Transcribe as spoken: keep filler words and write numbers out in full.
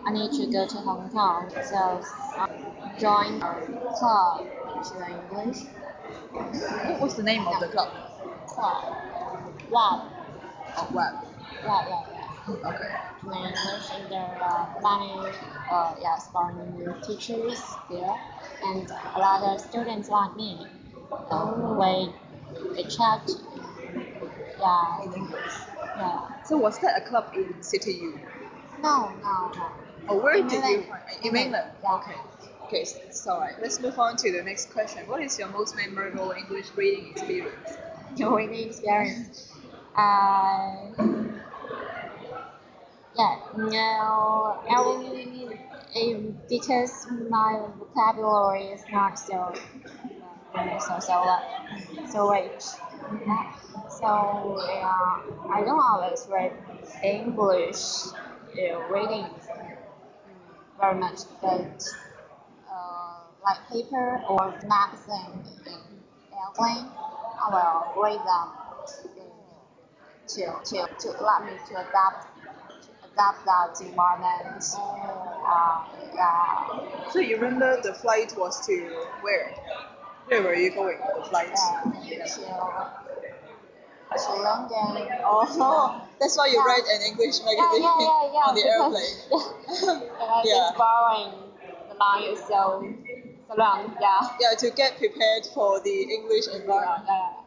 I need to go to Hong Kong, so I join a club to learn English. What was the name of the club? Club. Lab. Oh, web. Yeah, yeah, yeah. Okay. To learn English, and there are many, uh, yeah, foreign teachers there, and a lot of students like me. Uh, we we chat. Yeah, In English. yeah. So was that a club in City U? No, no, no. Oh, where In did you England. find in England? Yeah. Okay. Okay, so it's alright. Let's move on to the next question. What is your most memorable English reading experience? Reading experience. Uh, yeah, no, I really, because my vocabulary is not so, uh, so so uh, so rich. Yeah. So yeah, I don't always read English uh, readings very much, but uh, like paper or magazine in airplane, I will read them to to to let me to adapt to adapt that environment. Uh, yeah, So you remember the flight was to where? Where were you going with the flight? uh, to to London. Oh, that's why you Yeah. read an English Yeah, magazine yeah, yeah, yeah. on the Because airplane. yeah, Yeah. it's boring. The line is so so long. Yeah. Yeah, to get prepared for the English Yeah, environment. yeah.